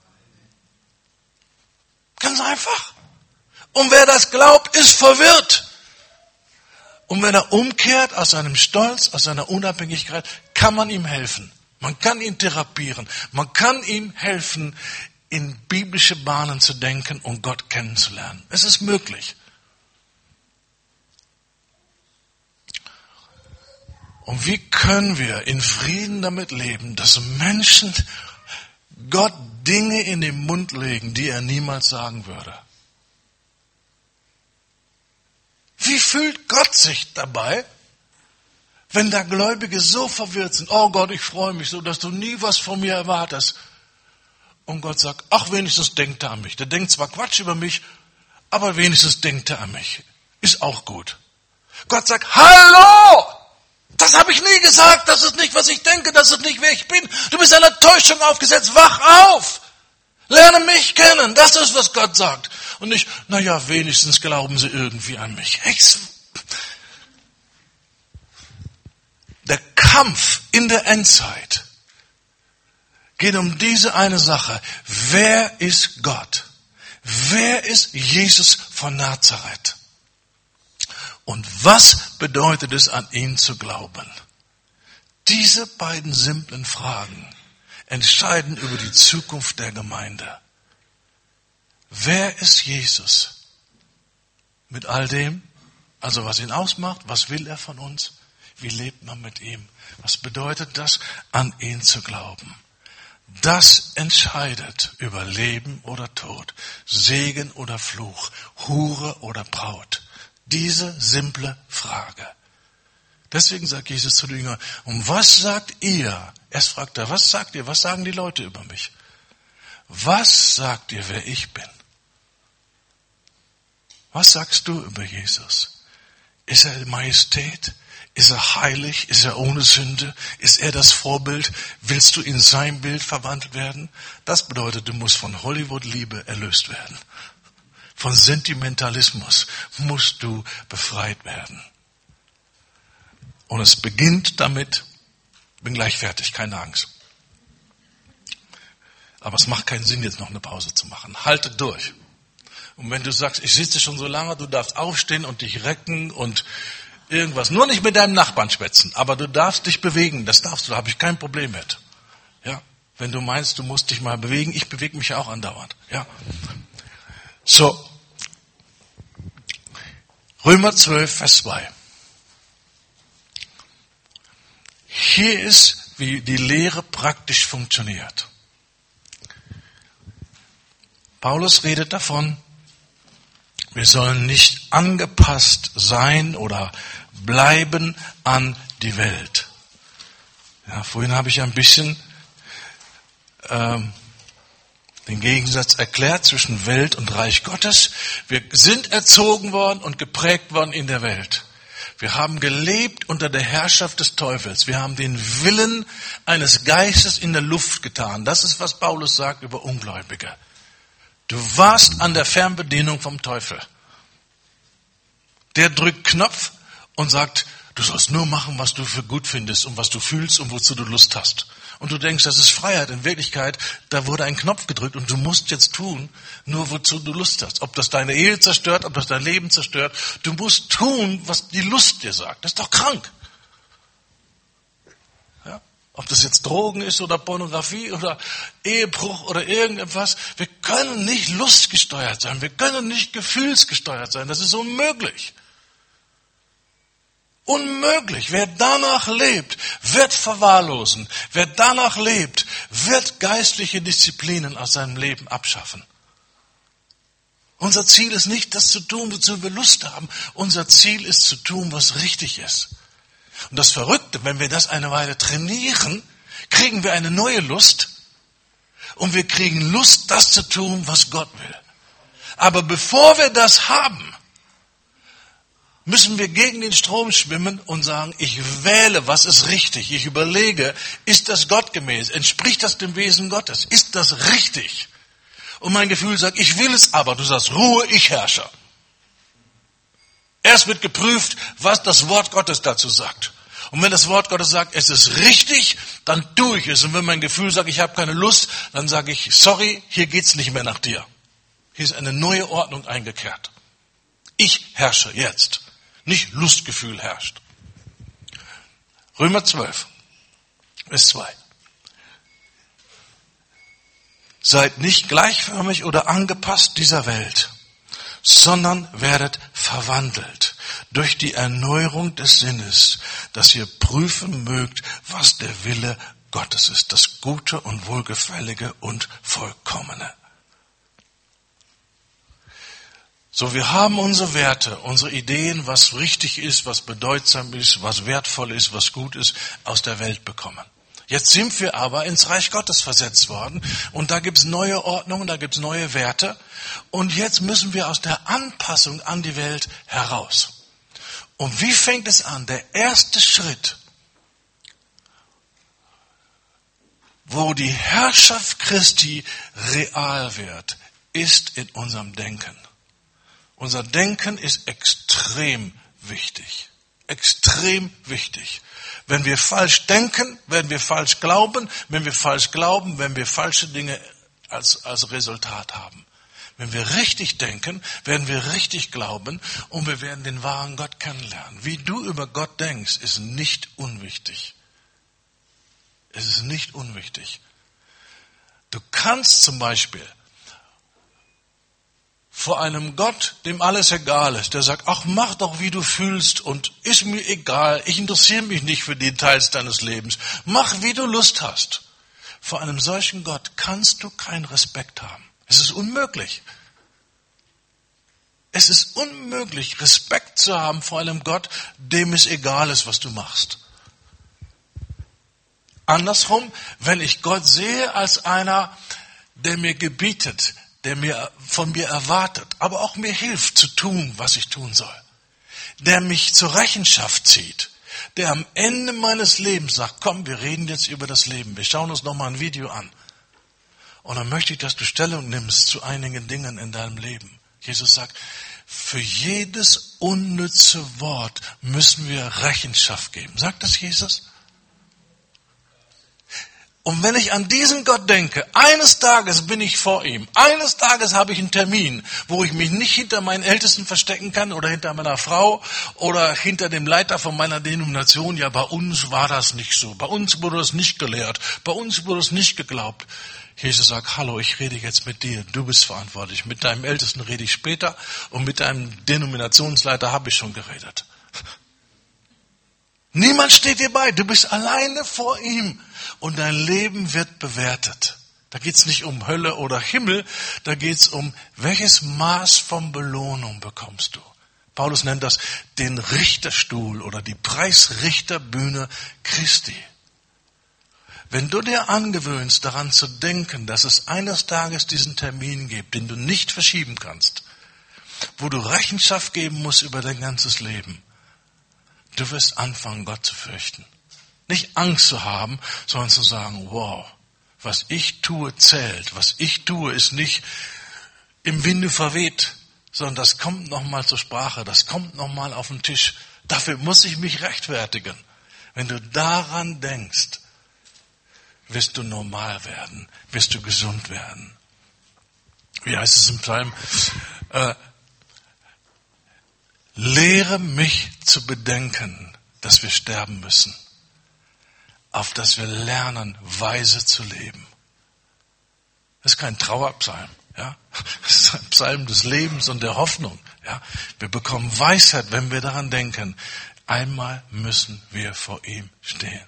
Ganz einfach. Und wer das glaubt, ist verwirrt. Und wenn er umkehrt aus seinem Stolz, aus seiner Unabhängigkeit, kann man ihm helfen. Man kann ihn therapieren. Man kann ihm helfen, in biblische Bahnen zu denken und Gott kennenzulernen. Es ist möglich. Und wie können wir in Frieden damit leben, dass Menschen Gott Dinge in den Mund legen, die er niemals sagen würde? Wie fühlt Gott sich dabei, wenn da Gläubige so verwirrt sind? Oh Gott, ich freue mich so, dass du nie was von mir erwartest. Und Gott sagt, ach, wenigstens denkt er an mich. Der denkt zwar Quatsch über mich, aber wenigstens denkt er an mich. Ist auch gut. Gott sagt, hallo! Das habe ich nie gesagt, das ist nicht, was ich denke, das ist nicht, wer ich bin. Du bist einer Täuschung aufgesetzt, wach auf! Lerne mich kennen, das ist, was Gott sagt. Und nicht, naja, wenigstens glauben sie irgendwie an mich. Der Kampf in der Endzeit geht um diese eine Sache. Wer ist Gott? Wer ist Jesus von Nazareth? Und was bedeutet es, an ihn zu glauben? Diese beiden simplen Fragen entscheiden über die Zukunft der Gemeinde. Wer ist Jesus? Mit all dem, also was ihn ausmacht, was will er von uns? Wie lebt man mit ihm? Was bedeutet das, an ihn zu glauben? Das entscheidet über Leben oder Tod, Segen oder Fluch, Hure oder Braut. Diese simple Frage. Deswegen sagt Jesus zu den Jüngern, und was sagt ihr? Erst fragt er, was sagt ihr? Was sagen die Leute über mich? Was sagt ihr, wer ich bin? Was sagst du über Jesus? Ist er Majestät? Ist er heilig? Ist er ohne Sünde? Ist er das Vorbild? Willst du in sein Bild verwandelt werden? Das bedeutet, du musst von Hollywood-Liebe erlöst werden. Von Sentimentalismus musst du befreit werden. Und es beginnt damit, bin gleich fertig, keine Angst. Aber es macht keinen Sinn, jetzt noch eine Pause zu machen. Halte durch. Und wenn du sagst, ich sitze schon so lange, du darfst aufstehen und dich recken und irgendwas. Nur nicht mit deinem Nachbarn schwätzen, aber du darfst dich bewegen. Das darfst du, da habe ich kein Problem mit. Ja, wenn du meinst, du musst dich mal bewegen, ich bewege mich ja auch andauernd. Ja. So. Römer zwölf, Vers zwei. Hier ist, wie die Lehre praktisch funktioniert. Paulus redet davon, wir sollen nicht angepasst sein oder bleiben an die Welt. Ja, vorhin habe ich ein bisschen ähm, den Gegensatz erklärt zwischen Welt und Reich Gottes. Wir sind erzogen worden und geprägt worden in der Welt. Wir haben gelebt unter der Herrschaft des Teufels. Wir haben den Willen eines Geistes in der Luft getan. Das ist, was Paulus sagt über Ungläubige. Du warst an der Fernbedienung vom Teufel. Der drückt Knopf und sagt, du sollst nur machen, was du für gut findest und was du fühlst und wozu du Lust hast. Und du denkst, das ist Freiheit. In Wirklichkeit, da wurde ein Knopf gedrückt und du musst jetzt tun, nur wozu du Lust hast. Ob das deine Ehe zerstört, ob das dein Leben zerstört. Du musst tun, was die Lust dir sagt. Das ist doch krank. Ja? Ob das jetzt Drogen ist oder Pornografie oder Ehebruch oder irgendetwas. Wir können nicht lustgesteuert sein. Wir können nicht gefühlsgesteuert sein. Das ist unmöglich. Unmöglich. Wer danach lebt, wird verwahrlosen. Wer danach lebt, wird geistliche Disziplinen aus seinem Leben abschaffen. Unser Ziel ist nicht, das zu tun, wozu wir Lust haben. Unser Ziel ist zu tun, was richtig ist. Und das Verrückte, wenn wir das eine Weile trainieren, kriegen wir eine neue Lust und wir kriegen Lust, das zu tun, was Gott will. Aber bevor wir das haben, müssen wir gegen den Strom schwimmen und sagen, ich wähle, was ist richtig. Ich überlege, ist das gottgemäß? Entspricht das dem Wesen Gottes? Ist das richtig? Und mein Gefühl sagt, ich will es aber. Du sagst, Ruhe, ich herrsche. Erst wird geprüft, was das Wort Gottes dazu sagt. Und wenn das Wort Gottes sagt, es ist richtig, dann tue ich es. Und wenn mein Gefühl sagt, ich habe keine Lust, dann sage ich, sorry, hier geht's nicht mehr nach dir. Hier ist eine neue Ordnung eingekehrt. Ich herrsche jetzt. Nicht Lustgefühl herrscht. Römer zwölf, Vers zwei. Seid nicht gleichförmig oder angepasst dieser Welt, sondern werdet verwandelt durch die Erneuerung des Sinnes, dass ihr prüfen mögt, was der Wille Gottes ist, das Gute und Wohlgefällige und Vollkommene. So, wir haben unsere Werte, unsere Ideen, was richtig ist, was bedeutsam ist, was wertvoll ist, was gut ist, aus der Welt bekommen. Jetzt sind wir aber ins Reich Gottes versetzt worden und da gibt's neue Ordnungen, da gibt's neue Werte und jetzt müssen wir aus der Anpassung an die Welt heraus. Und wie fängt es an? Der erste Schritt, wo die Herrschaft Christi real wird, ist in unserem Denken. Unser Denken ist extrem wichtig. Extrem wichtig. Wenn wir falsch denken, werden wir falsch glauben. Wenn wir falsch glauben, werden wir falsche Dinge als, als Resultat haben. Wenn wir richtig denken, werden wir richtig glauben und wir werden den wahren Gott kennenlernen. Wie du über Gott denkst, ist nicht unwichtig. Es ist nicht unwichtig. Du kannst zum Beispiel vor einem Gott, dem alles egal ist, der sagt, ach, mach doch, wie du fühlst und ist mir egal, ich interessiere mich nicht für die Details deines Lebens, mach, wie du Lust hast. Vor einem solchen Gott kannst du keinen Respekt haben. Es ist unmöglich. Es ist unmöglich, Respekt zu haben vor einem Gott, dem es egal ist, was du machst. Andersrum, wenn ich Gott sehe als einer, der mir gebietet, der mir von mir erwartet, aber auch mir hilft zu tun, was ich tun soll. Der mich zur Rechenschaft zieht, der am Ende meines Lebens sagt, komm, wir reden jetzt über das Leben, wir schauen uns nochmal ein Video an. Und dann möchte ich, dass du Stellung nimmst zu einigen Dingen in deinem Leben. Jesus sagt, für jedes unnütze Wort müssen wir Rechenschaft geben. Sagt das Jesus? Und wenn ich an diesen Gott denke, eines Tages bin ich vor ihm, eines Tages habe ich einen Termin, wo ich mich nicht hinter meinen Ältesten verstecken kann oder hinter meiner Frau oder hinter dem Leiter von meiner Denomination. Ja, bei uns war das nicht so. Bei uns wurde es nicht gelehrt. Bei uns wurde es nicht geglaubt. Jesus sagt, hallo, ich rede jetzt mit dir. Du bist verantwortlich. Mit deinem Ältesten rede ich später und mit deinem Denominationsleiter habe ich schon geredet. Niemand steht dir bei. Du bist alleine vor ihm. Und dein Leben wird bewertet. Da geht es nicht um Hölle oder Himmel, da geht es um, welches Maß von Belohnung bekommst du. Paulus nennt das den Richterstuhl oder die Preisrichterbühne Christi. Wenn du dir angewöhnst, daran zu denken, dass es eines Tages diesen Termin gibt, den du nicht verschieben kannst, wo du Rechenschaft geben musst über dein ganzes Leben, du wirst anfangen, Gott zu fürchten. Nicht Angst zu haben, sondern zu sagen, wow, was ich tue, zählt. Was ich tue, ist nicht im Winde verweht, sondern das kommt nochmal zur Sprache, das kommt nochmal auf den Tisch. Dafür muss ich mich rechtfertigen. Wenn du daran denkst, wirst du normal werden, wirst du gesund werden. Wie heißt es im Psalm? Äh, Lehre mich zu bedenken, dass wir sterben müssen. auf dass wir lernen, weise zu leben. Das ist kein Trauerpsalm, ja. Das ist ein Psalm des Lebens und der Hoffnung, ja. Wir bekommen Weisheit, wenn wir daran denken, einmal müssen wir vor ihm stehen.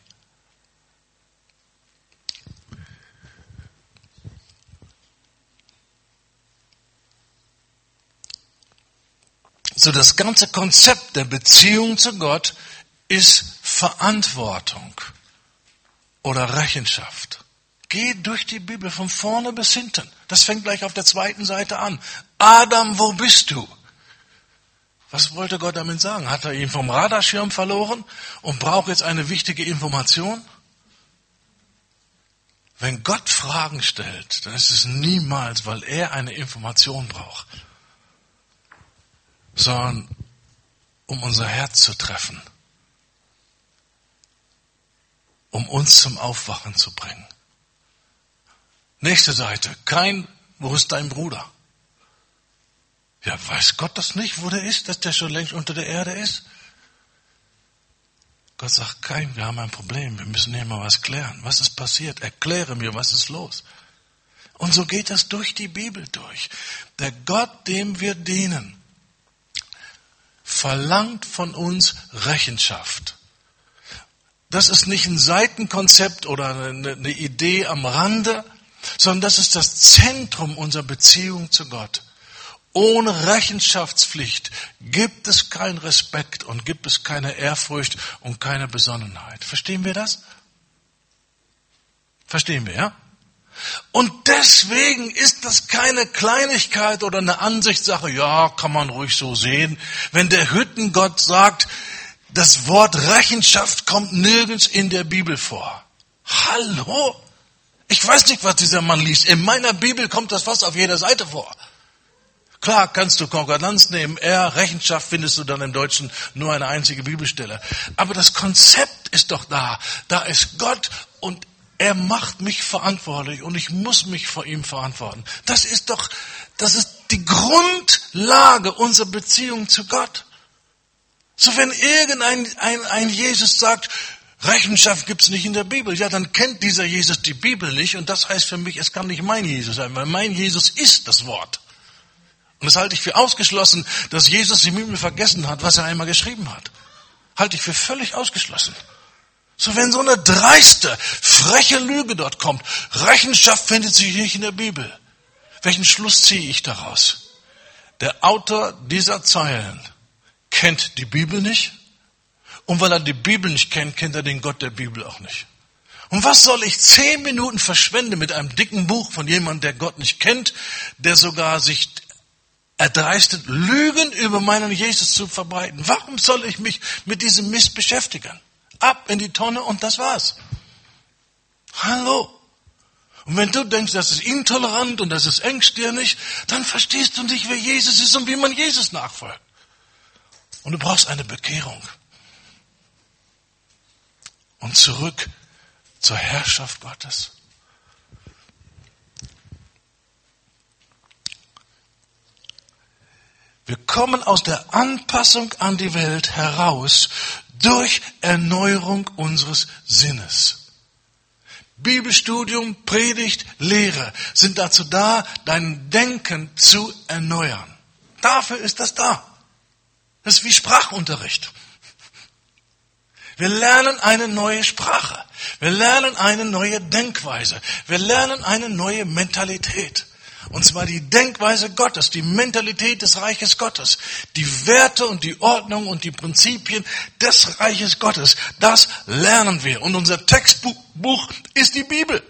So, das ganze Konzept der Beziehung zu Gott ist Verantwortung oder Rechenschaft. Geh durch die Bibel von vorne bis hinten. Das fängt gleich auf der zweiten Seite an. Adam, wo bist du? Was wollte Gott damit sagen? Hat er ihn vom Radarschirm verloren und braucht jetzt eine wichtige Information? Wenn Gott Fragen stellt, dann ist es niemals, weil er eine Information braucht, sondern um unser Herz zu treffen, um uns zum Aufwachen zu bringen. Nächste Seite. Kain, wo ist dein Bruder? Ja, weiß Gott das nicht, wo der ist, dass der schon längst unter der Erde ist? Gott sagt, Kain, wir haben ein Problem, wir müssen hier mal was klären. Was ist passiert? Erkläre mir, was ist los? Und so geht das durch die Bibel durch. Der Gott, dem wir dienen, verlangt von uns Rechenschaft. Das ist nicht ein Seitenkonzept oder eine, eine Idee am Rande, sondern das ist das Zentrum unserer Beziehung zu Gott. Ohne Rechenschaftspflicht gibt es keinen Respekt und gibt es keine Ehrfurcht und keine Besonnenheit. Verstehen wir das? Verstehen wir, ja? Und deswegen ist das keine Kleinigkeit oder eine Ansichtssache, ja, kann man ruhig so sehen. Wenn der Hüttengott sagt, das Wort Rechenschaft kommt nirgends in der Bibel vor. Hallo? Ich weiß nicht, was dieser Mann liest. In meiner Bibel kommt das fast auf jeder Seite vor. Klar, kannst du Konkordanz nehmen. Er, Rechenschaft findest du dann im Deutschen nur eine einzige Bibelstelle. Aber das Konzept ist doch da. Da ist Gott und er macht mich verantwortlich und ich muss mich vor ihm verantworten. Das ist doch, das ist die Grundlage unserer Beziehung zu Gott. So, wenn irgendein ein, ein Jesus sagt, Rechenschaft gibt's nicht in der Bibel, ja, dann kennt dieser Jesus die Bibel nicht und das heißt für mich, es kann nicht mein Jesus sein, weil mein Jesus ist das Wort. Und das halte ich für ausgeschlossen, dass Jesus die Bibel vergessen hat, was er einmal geschrieben hat. Halte ich für völlig ausgeschlossen. So, wenn so eine dreiste, freche Lüge dort kommt, Rechenschaft findet sich nicht in der Bibel. Welchen Schluss ziehe ich daraus? Der Autor dieser Zeilen kennt die Bibel nicht. Und weil er die Bibel nicht kennt, kennt er den Gott der Bibel auch nicht. Und was soll ich zehn Minuten verschwenden mit einem dicken Buch von jemandem, der Gott nicht kennt, der sogar sich erdreistet, Lügen über meinen Jesus zu verbreiten? Warum soll ich mich mit diesem Mist beschäftigen? Ab in die Tonne und das war's. Hallo. Und wenn du denkst, das ist intolerant und das ist engstirnig, dann verstehst du nicht, wer Jesus ist und wie man Jesus nachfolgt. Und du brauchst eine Bekehrung. Und zurück zur Herrschaft Gottes. Wir kommen aus der Anpassung an die Welt heraus durch Erneuerung unseres Sinnes. Bibelstudium, Predigt, Lehre sind dazu da, dein Denken zu erneuern. Dafür ist das da. Das ist wie Sprachunterricht. Wir lernen eine neue Sprache. Wir lernen eine neue Denkweise. Wir lernen eine neue Mentalität. Und zwar die Denkweise Gottes, die Mentalität des Reiches Gottes, die Werte und die Ordnung und die Prinzipien des Reiches Gottes. Das lernen wir. Und unser Textbuch ist die Bibel.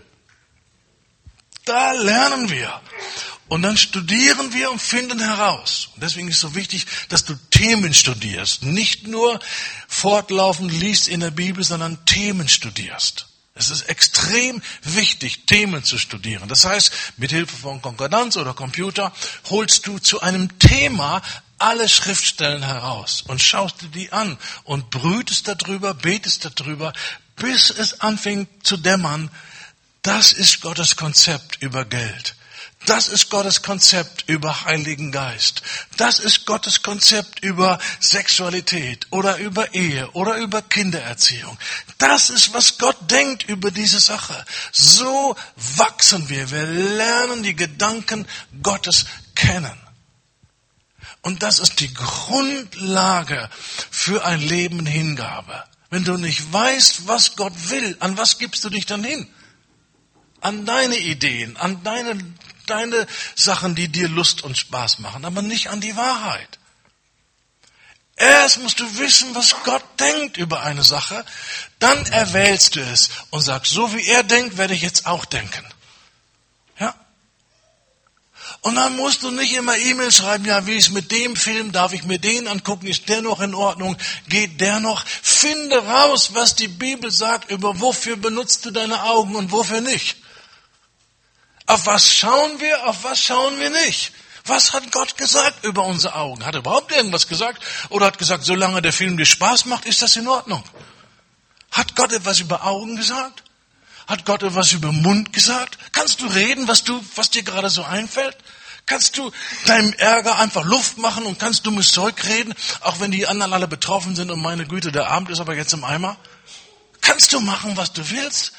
Da lernen wir. Und dann studieren wir und finden heraus. Und deswegen ist es so wichtig, dass du Themen studierst. Nicht nur fortlaufend liest in der Bibel, sondern Themen studierst. Es ist extrem wichtig, Themen zu studieren. Das heißt, mit Hilfe von Konkordanz oder Computer holst du zu einem Thema alle Schriftstellen heraus und schaust dir die an und brütest darüber, betest darüber, bis es anfängt zu dämmern. Das ist Gottes Konzept über Geld. Das ist Gottes Konzept über Heiligen Geist. Das ist Gottes Konzept über Sexualität oder über Ehe oder über Kindererziehung. Das ist, was Gott denkt über diese Sache. So wachsen wir. Wir lernen die Gedanken Gottes kennen. Und das ist die Grundlage für ein Leben in Hingabe. Wenn du nicht weißt, was Gott will, an was gibst du dich dann hin? An deine Ideen, an deine, deine Sachen, die dir Lust und Spaß machen, aber nicht an die Wahrheit. Erst musst du wissen, was Gott denkt über eine Sache, dann erwählst du es und sagst, so wie er denkt, werde ich jetzt auch denken. Ja? Und dann musst du nicht immer E-Mails schreiben, ja, wie ist mit dem Film, darf ich mir den angucken, ist der noch in Ordnung, geht der noch? Finde raus, was die Bibel sagt, über wofür benutzt du deine Augen und wofür nicht. Auf was schauen wir, auf was schauen wir nicht? Was hat Gott gesagt über unsere Augen? Hat er überhaupt irgendwas gesagt? Oder hat gesagt, solange der Film dir Spaß macht, ist das in Ordnung? Hat Gott etwas über Augen gesagt? Hat Gott etwas über Mund gesagt? Kannst du reden, was du, was dir gerade so einfällt? Kannst du deinem Ärger einfach Luft machen und kannst dummes Zeug reden, auch wenn die anderen alle betroffen sind und meine Güte, der Abend ist aber jetzt im Eimer? Kannst du machen, was du willst?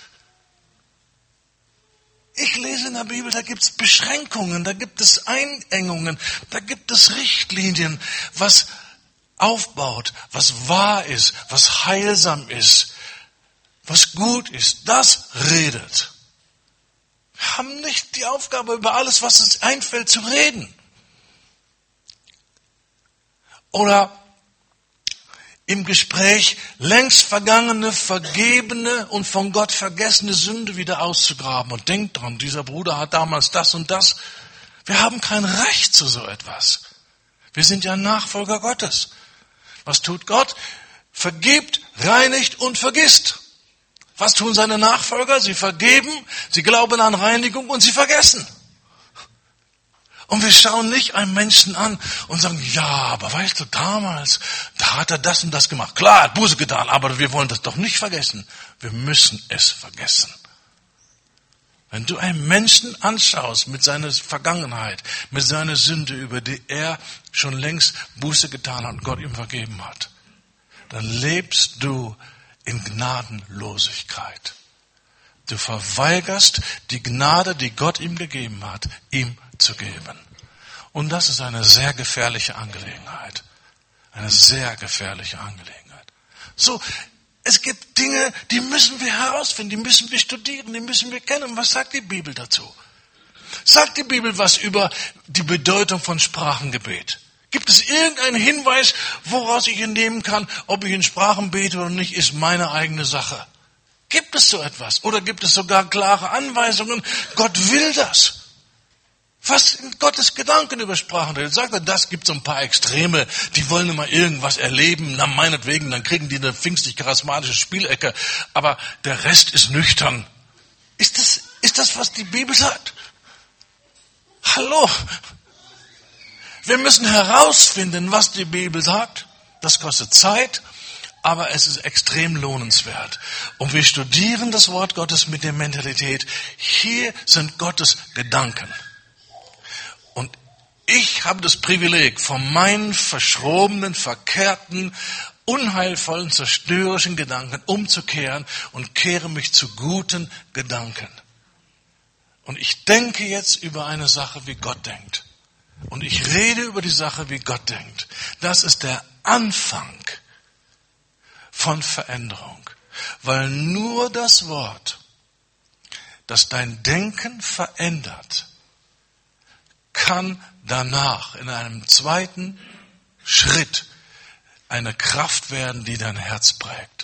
Ich lese in der Bibel, da gibt es Beschränkungen, da gibt es Einengungen, da gibt es Richtlinien, was aufbaut, was wahr ist, was heilsam ist, was gut ist, das redet. Wir haben nicht die Aufgabe, über alles, was uns einfällt, zu reden. Oder im Gespräch längst vergangene, vergebene und von Gott vergessene Sünde wieder auszugraben. Und denkt dran, dieser Bruder hat damals das und das. Wir haben kein Recht zu so etwas. Wir sind ja Nachfolger Gottes. Was tut Gott? Vergibt, reinigt und vergisst. Was tun seine Nachfolger? Sie vergeben, sie glauben an Reinigung und sie vergessen. Und wir schauen nicht einen Menschen an und sagen, ja, aber weißt du, damals, da hat er das und das gemacht. Klar, er hat Buße getan, aber wir wollen das doch nicht vergessen. Wir müssen es vergessen. Wenn du einen Menschen anschaust mit seiner Vergangenheit, mit seiner Sünde, über die er schon längst Buße getan hat und Gott ihm vergeben hat, dann lebst du in Gnadenlosigkeit. Du verweigerst die Gnade, die Gott ihm gegeben hat, ihm zu geben. Und das ist eine sehr gefährliche Angelegenheit. Eine sehr gefährliche Angelegenheit. So, es gibt Dinge, die müssen wir herausfinden, die müssen wir studieren, die müssen wir kennen. Was sagt die Bibel dazu? Sagt die Bibel was über die Bedeutung von Sprachengebet? Gibt es irgendeinen Hinweis, woraus ich entnehmen kann, ob ich in Sprachen bete oder nicht, ist meine eigene Sache? Gibt es so etwas? Oder gibt es sogar klare Anweisungen? Gott will das. Was sind Gottes Gedanken über Sprachen? Er sagt, das gibt so ein paar Extreme, die wollen immer irgendwas erleben, na meinetwegen, dann kriegen die eine pfingstlich-charismatische Spielecke, aber der Rest ist nüchtern. Ist das, ist das, was die Bibel sagt? Hallo? Wir müssen herausfinden, was die Bibel sagt. Das kostet Zeit. Aber es ist extrem lohnenswert. Und wir studieren das Wort Gottes mit der Mentalität, hier sind Gottes Gedanken. Und ich habe das Privileg, von meinen verschrobenen, verkehrten, unheilvollen, zerstörerischen Gedanken umzukehren und kehre mich zu guten Gedanken. Und ich denke jetzt über eine Sache, wie Gott denkt. Und ich rede über die Sache, wie Gott denkt. Das ist der Anfang von Veränderung, weil nur das Wort, das dein Denken verändert, kann danach in einem zweiten Schritt eine Kraft werden, die dein Herz prägt.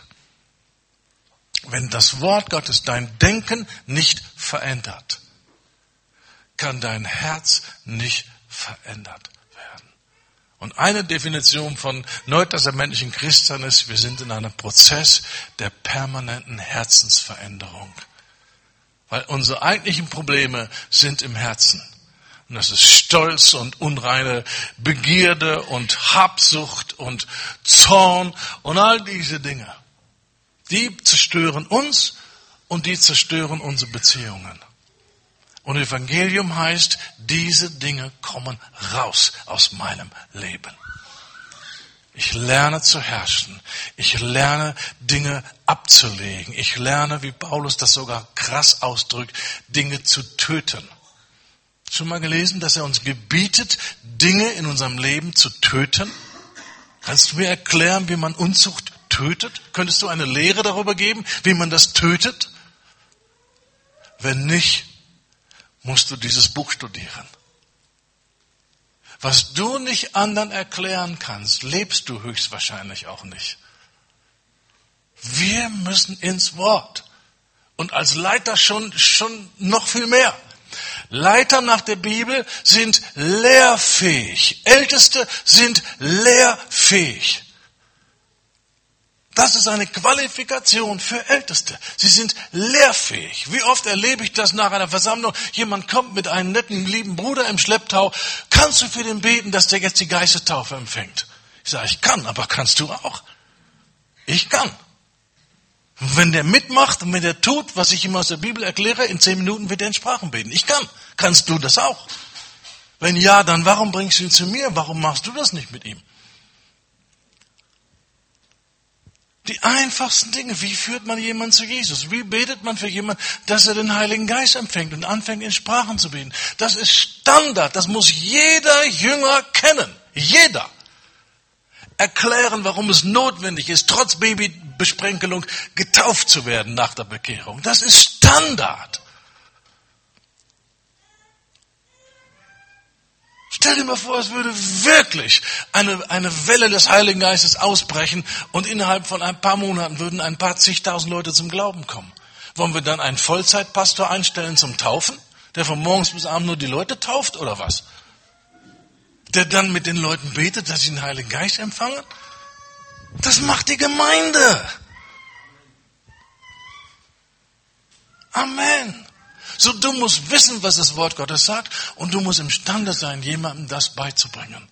Wenn das Wort Gottes dein Denken nicht verändert, kann dein Herz nicht verändert werden. Und eine Definition von neutestamentlichen Christen ist, wir sind in einem Prozess der permanenten Herzensveränderung. Weil unsere eigentlichen Probleme sind im Herzen. Und das ist Stolz und unreine Begierde und Habsucht und Zorn und all diese Dinge. Die zerstören uns und die zerstören unsere Beziehungen. Und Evangelium heißt, diese Dinge kommen raus aus meinem Leben. Ich lerne zu herrschen. Ich lerne Dinge abzulegen. Ich lerne, wie Paulus das sogar krass ausdrückt, Dinge zu töten. Schon mal gelesen, dass er uns gebietet, Dinge in unserem Leben zu töten? Kannst du mir erklären, wie man Unzucht tötet? Könntest du eine Lehre darüber geben, wie man das tötet? Wenn nicht, musst du dieses Buch studieren. Was du nicht anderen erklären kannst, lebst du höchstwahrscheinlich auch nicht. Wir müssen ins Wort. Und als Leiter schon, schon noch viel mehr. Leiter nach der Bibel sind lehrfähig. Älteste sind lehrfähig. Das ist eine Qualifikation für Älteste. Sie sind lehrfähig. Wie oft erlebe ich das nach einer Versammlung? Jemand kommt mit einem netten, lieben Bruder im Schlepptau. Kannst du für den beten, dass der jetzt die Geistestaufe empfängt? Ich sage, ich kann, aber kannst du auch? Ich kann. Wenn der mitmacht und wenn der tut, was ich ihm aus der Bibel erkläre, in zehn Minuten wird er in Sprachen beten. Ich kann. Kannst du das auch? Wenn ja, dann warum bringst du ihn zu mir? Warum machst du das nicht mit ihm? Die einfachsten Dinge. Wie führt man jemanden zu Jesus? Wie betet man für jemanden, dass er den Heiligen Geist empfängt und anfängt, in Sprachen zu beten? Das ist Standard. Das muss jeder Jünger kennen. Jeder. Erklären, warum es notwendig ist, trotz Babybesprenkelung getauft zu werden nach der Bekehrung. Das ist Standard. Stell dir mal vor, es würde wirklich eine, eine Welle des Heiligen Geistes ausbrechen und innerhalb von ein paar Monaten würden ein paar zigtausend Leute zum Glauben kommen. Wollen wir dann einen Vollzeitpastor einstellen zum Taufen, der von morgens bis abends nur die Leute tauft oder was? Der dann mit den Leuten betet, dass sie den Heiligen Geist empfangen? Das macht die Gemeinde. Amen. So, du musst wissen, was das Wort Gottes sagt, und du musst imstande sein, jemandem das beizubringen.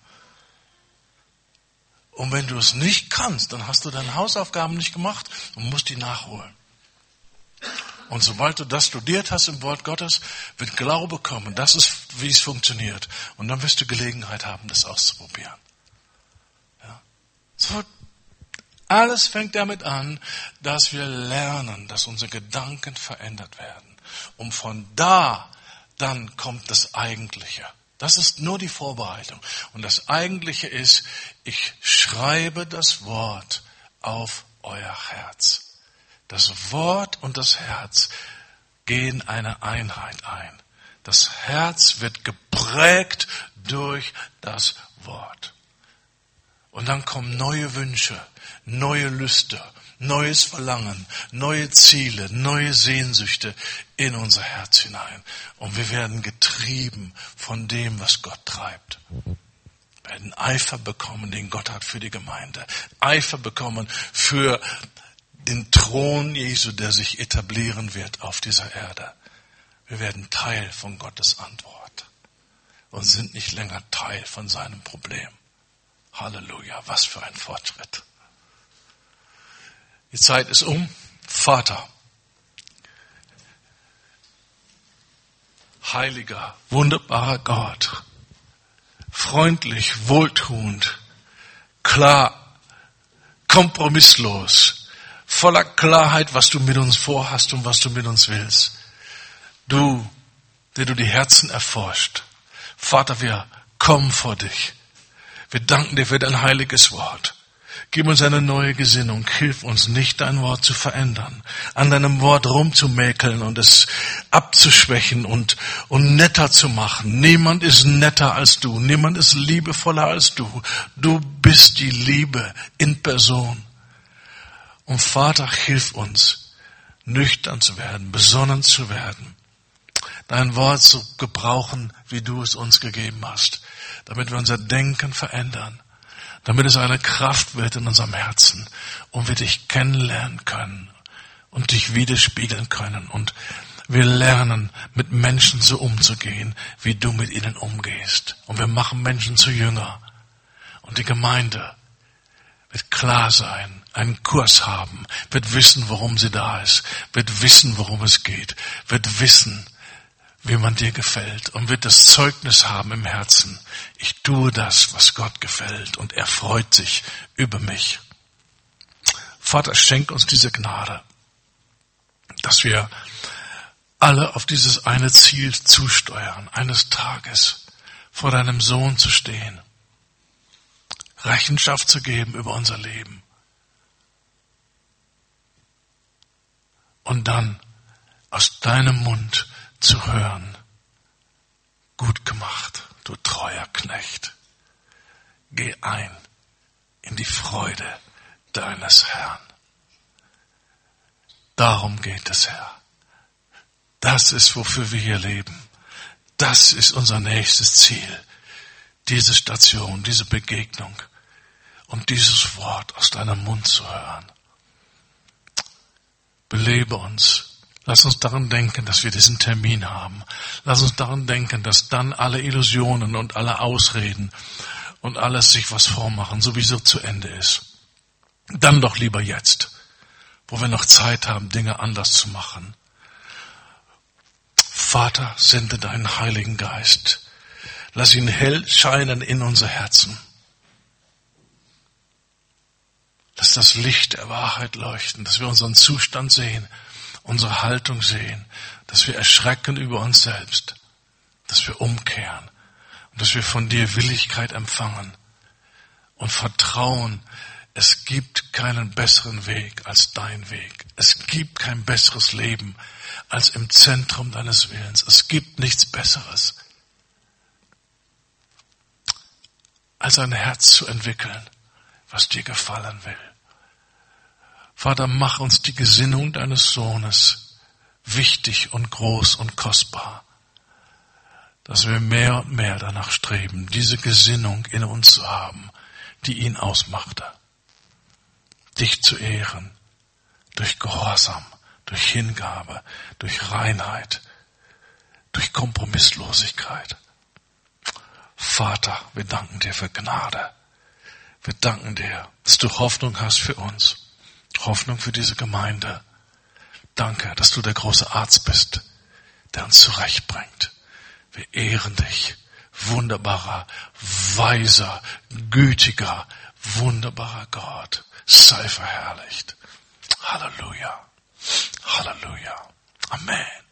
Und wenn du es nicht kannst, dann hast du deine Hausaufgaben nicht gemacht und musst die nachholen. Und sobald du das studiert hast im Wort Gottes, wird Glaube kommen. Das ist, wie es funktioniert. Und dann wirst du Gelegenheit haben, das auszuprobieren. Ja. So, alles fängt damit an, dass wir lernen, dass unsere Gedanken verändert werden. Und von da, dann kommt das Eigentliche. Das ist nur die Vorbereitung. Und das Eigentliche ist, ich schreibe das Wort auf euer Herz. Das Wort und das Herz gehen eine Einheit ein. Das Herz wird geprägt durch das Wort. Und dann kommen neue Wünsche, neue Lüste, neues Verlangen, neue Ziele, neue Sehnsüchte in unser Herz hinein. Und wir werden getrieben von dem, was Gott treibt. Wir werden Eifer bekommen, den Gott hat für die Gemeinde. Eifer bekommen für den Thron Jesu, der sich etablieren wird auf dieser Erde. Wir werden Teil von Gottes Antwort und sind nicht länger Teil von seinem Problem. Halleluja, was für ein Fortschritt. Die Zeit ist um. Vater, heiliger, wunderbarer Gott, freundlich, wohltuend, klar, kompromisslos, voller Klarheit, was du mit uns vorhast und was du mit uns willst. Du, der du die Herzen erforscht. Vater, wir kommen vor dich. Wir danken dir für dein heiliges Wort. Gib uns eine neue Gesinnung. Hilf uns nicht, dein Wort zu verändern, an deinem Wort rumzumäkeln und es abzuschwächen und, und netter zu machen. Niemand ist netter als du. Niemand ist liebevoller als du. Du bist die Liebe in Person. Und Vater, hilf uns, nüchtern zu werden, besonnen zu werden, dein Wort zu gebrauchen, wie du es uns gegeben hast, damit wir unser Denken verändern, damit es eine Kraft wird in unserem Herzen und wir dich kennenlernen können und dich widerspiegeln können. Und wir lernen, mit Menschen so umzugehen, wie du mit ihnen umgehst. Und wir machen Menschen zu Jünger. Und die Gemeinde wird klar sein, einen Kurs haben, wird wissen, warum sie da ist, wird wissen, worum es geht, wird wissen, wie man dir gefällt und wird das Zeugnis haben im Herzen. Ich tue das, was Gott gefällt und er freut sich über mich. Vater, schenk uns diese Gnade, dass wir alle auf dieses eine Ziel zusteuern, eines Tages vor deinem Sohn zu stehen, Rechenschaft zu geben über unser Leben und dann aus deinem Mund zu hören, gut gemacht, du treuer Knecht, geh ein in die Freude deines Herrn. Darum geht es, Herr. Das ist, wofür wir hier leben. Das ist unser nächstes Ziel. Diese Station, diese Begegnung und dieses Wort aus deinem Mund zu hören. Belebe uns. Lass uns daran denken, dass wir diesen Termin haben. Lass uns daran denken, dass dann alle Illusionen und alle Ausreden und alles sich was vormachen, sowieso zu Ende ist. Dann doch lieber jetzt, wo wir noch Zeit haben, Dinge anders zu machen. Vater, sende deinen Heiligen Geist. Lass ihn hell scheinen in unser Herzen. Lass das Licht der Wahrheit leuchten, dass wir unseren Zustand sehen, unsere Haltung sehen, dass wir erschrecken über uns selbst, dass wir umkehren und dass wir von dir Willigkeit empfangen und vertrauen, es gibt keinen besseren Weg als dein Weg. Es gibt kein besseres Leben als im Zentrum deines Willens. Es gibt nichts Besseres, als ein Herz zu entwickeln, was dir gefallen will. Vater, mach uns die Gesinnung deines Sohnes wichtig und groß und kostbar, dass wir mehr und mehr danach streben, diese Gesinnung in uns zu haben, die ihn ausmachte. Dich zu ehren, durch Gehorsam, durch Hingabe, durch Reinheit, durch Kompromisslosigkeit. Vater, wir danken dir für Gnade. Wir danken dir, dass du Hoffnung hast für uns. Hoffnung für diese Gemeinde. Danke, dass du der große Arzt bist, der uns zurechtbringt. Wir ehren dich. Wunderbarer, weiser, gütiger, wunderbarer Gott. Sei verherrlicht. Halleluja. Halleluja. Amen.